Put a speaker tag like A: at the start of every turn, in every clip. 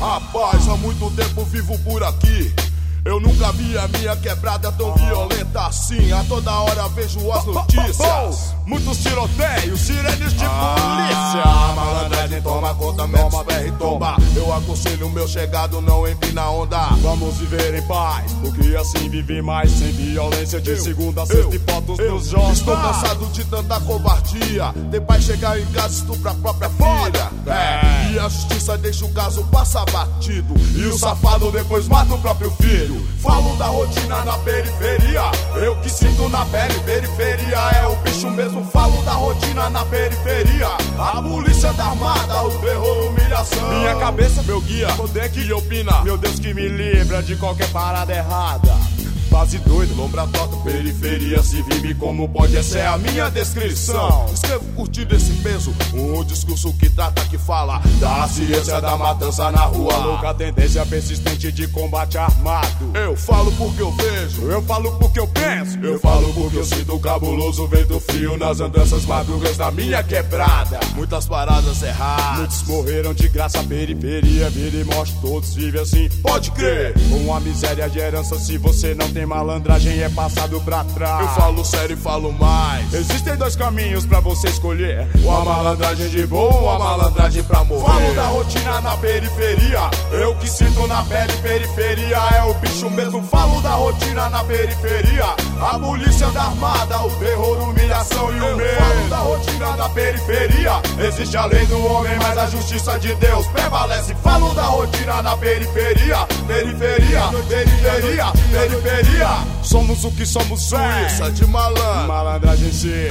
A: Rapaz, há muito tempo vivo por aqui. Eu nunca vi a minha quebrada tão violenta assim. A toda hora vejo as notícias.
B: Muitos tiroteios, sirenes de polícia.
A: A malandragem toma conta, mete ferro e tomba. Eu aconselho meu chegado, não entre na onda.
B: Vamos viver em paz, porque assim vive mais sem violência. De segunda a sexta e fotos nos jornais.
A: Estou cansado de tanta covardia. Tem pai chegar em casa e estupra a própria filha. E a justiça deixa o caso passar batido. E o safado depois mata o próprio filho. Falo da rotina na periferia, eu que sinto na pele. Periferia é o bicho mesmo. Falo da rotina na periferia, a polícia da armada, o terror, humilhação.
B: Minha cabeça, meu guia,
A: poder que opina.
B: Meu Deus que me livra de qualquer parada errada. Base doido,
A: lombra torta, periferia se vive como pode, essa é a minha descrição. Escrevo curtindo esse peso, um discurso que trata, que fala da ciência da matança na rua.
B: Louca tendência persistente de combate armado.
A: Eu falo porque eu vejo,
B: eu falo porque eu penso.
A: Eu falo porque eu sinto o cabuloso vento frio nas andanças madrugas da minha quebrada. Muitas paradas erradas,
B: muitos morreram de graça. Periferia, vida e morte, todos vivem assim.
A: Pode crer,
B: uma miséria de herança. Se você não tem malandragem, é passado pra trás.
A: Eu falo sério e falo mais.
B: Existem dois caminhos pra você escolher:
A: ou a malandragem de boa ou a malandragem pra morrer.
B: Falo da rotina na periferia, eu que sinto na pele. Periferia é o bicho mesmo. Falo da rotina na periferia, a polícia da armada, o terror, humilhação e o medo. Falo da rotina na periferia, existe a lei do homem, mas a justiça de Deus prevalece. Falo da rotina na periferia, periferia, periferia, periferia. Somos o que somos,
A: suíça de malandro,
B: malandragem sim.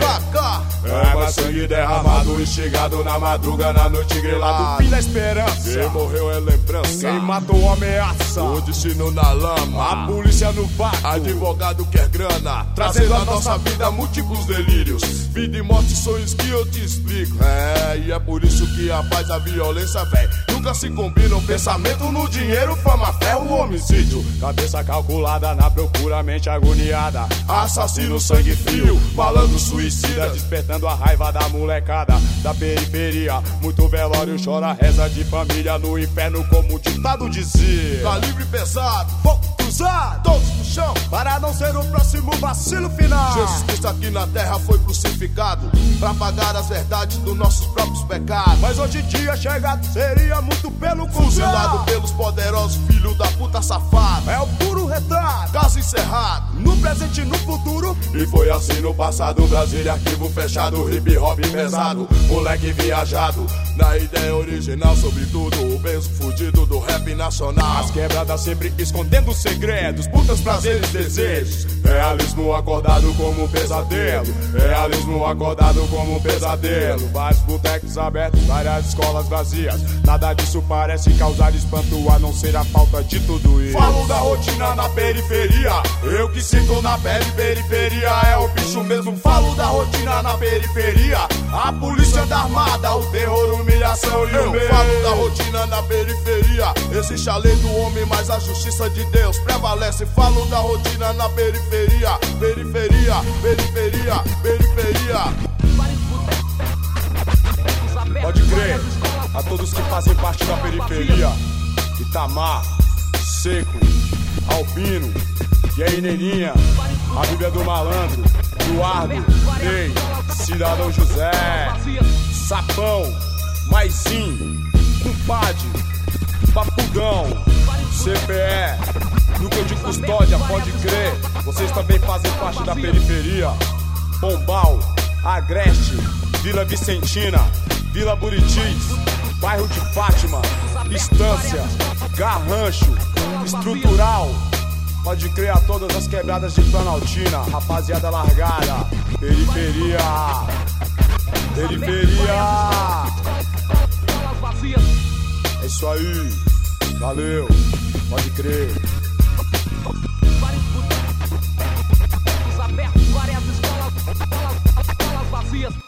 A: É mais sangue derramado, instigado na madruga, na noite grelado.
B: Fim da esperança,
A: quem morreu é lembrança,
B: quem matou ameaça.
A: O destino na lama,
B: a polícia no vácuo.
A: Advogado quer grana, trazendo a nossa vida múltiplos delírios. Vida e morte, sonhos que eu te explico. E é por isso que a paz e a violência, véi, nunca se combinam. Pensamento no dinheiro, fama, ferro, homicídio.
B: Cabeça calculada na procura, mente agoniada.
A: Assassino, sangue frio, malandro suicida,
B: despertando a raiva da molecada da periferia. Muito velório, chora, reza de família no inferno, como o ditado dizia.
A: Calibre pesado,
B: fogo cruzado,
A: todos no chão,
B: para não ser o próximo vacilo final.
A: Jesus Cristo aqui na terra foi crucificado pra pagar as verdades dos nossos próprios pecados.
B: Mas hoje em dia chegado seria muito pelo
A: fuzilado pelos poderosos, filho da puta safado.
B: É o puro retrato,
A: caso encerrado,
B: no presente e no futuro.
A: E foi assim no passado, Brasília, arquivo fechado, hip hop pesado, moleque viajado na ideia original, sobretudo o benzo fudido do rap nacional.
B: As quebradas sempre escondendo segredos, putas, prazeres, desejos.
A: Realismo acordado como um pesadelo, realismo acordado como um pesadelo.
B: Vários botecos abertos, várias escolas vazias. Nada disso parece causar espanto, a não ser a falta de tudo isso.
A: Falo da rotina na periferia, eu que sinto na pele. Periferia é o bicho mesmo. Falo da rotina na periferia, a polícia da armada, o terror, humilhação e o medo. Falo da rotina na periferia, existe a lei do homem, mas a justiça de Deus prevalece. Falo da rotina na periferia, periferia, periferia, periferia.
B: Pode crer, a todos que fazem parte da periferia: Itamar, Seco, Albino, e aí Neninha, a Bíblia do Malandro, Eduardo, Ney, Cidadão José, Sapão, Maizinho, Compadre, Papudão, CPE, Núcleo de Custódia, pode crer. Vocês também fazem parte da periferia: Pombal, Agreste, Vila Vicentina, Vila Buritis, Bairro de Fátima, Estância, Garrancho, Estrutural. Pode crer, a todas as quebradas de Planaltina, rapaziada largada. Periferia, periferia. É isso aí, valeu, pode crer. Várias escolas vazias.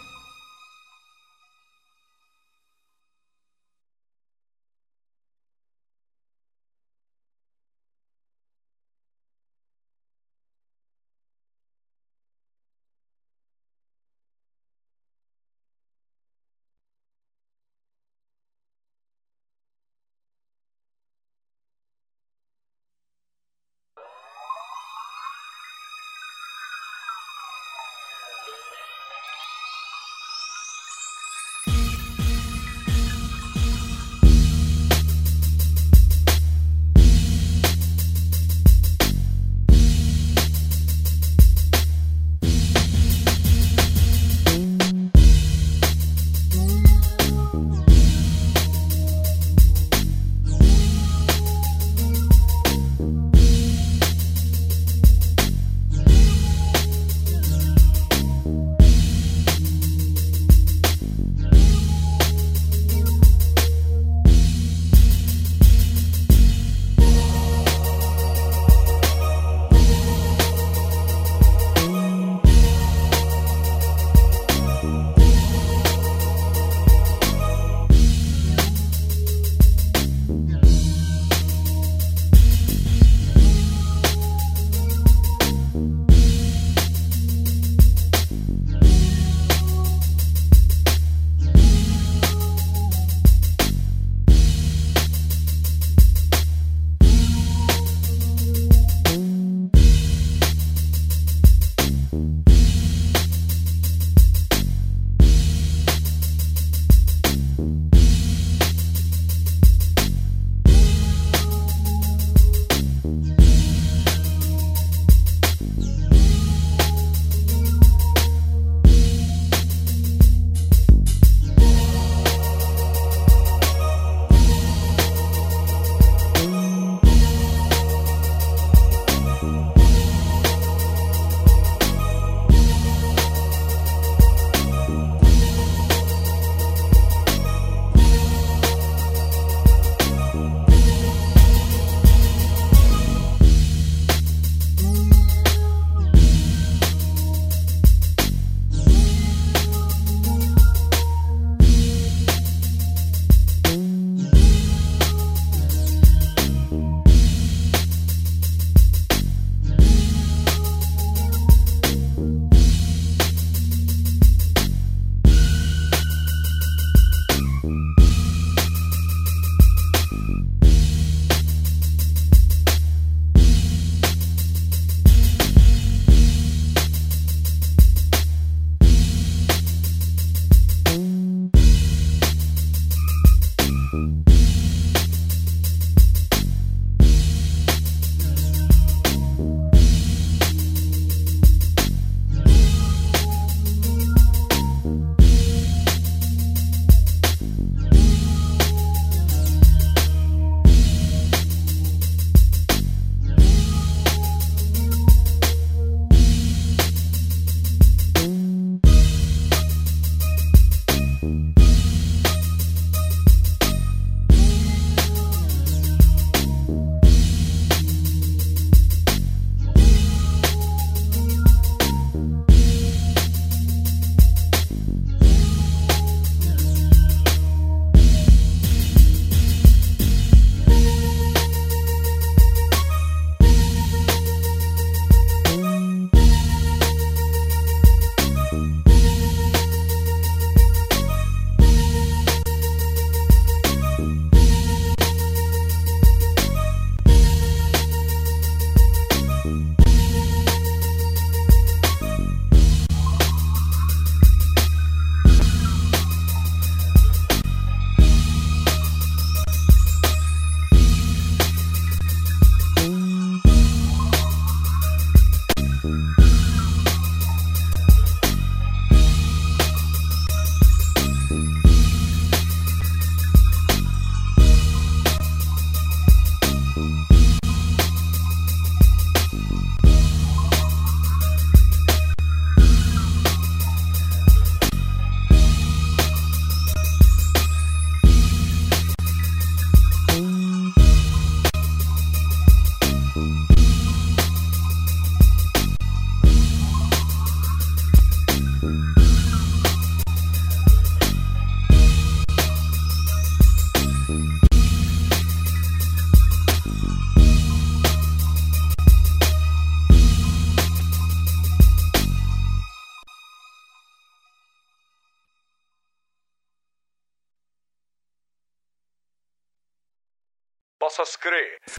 C: possas crer.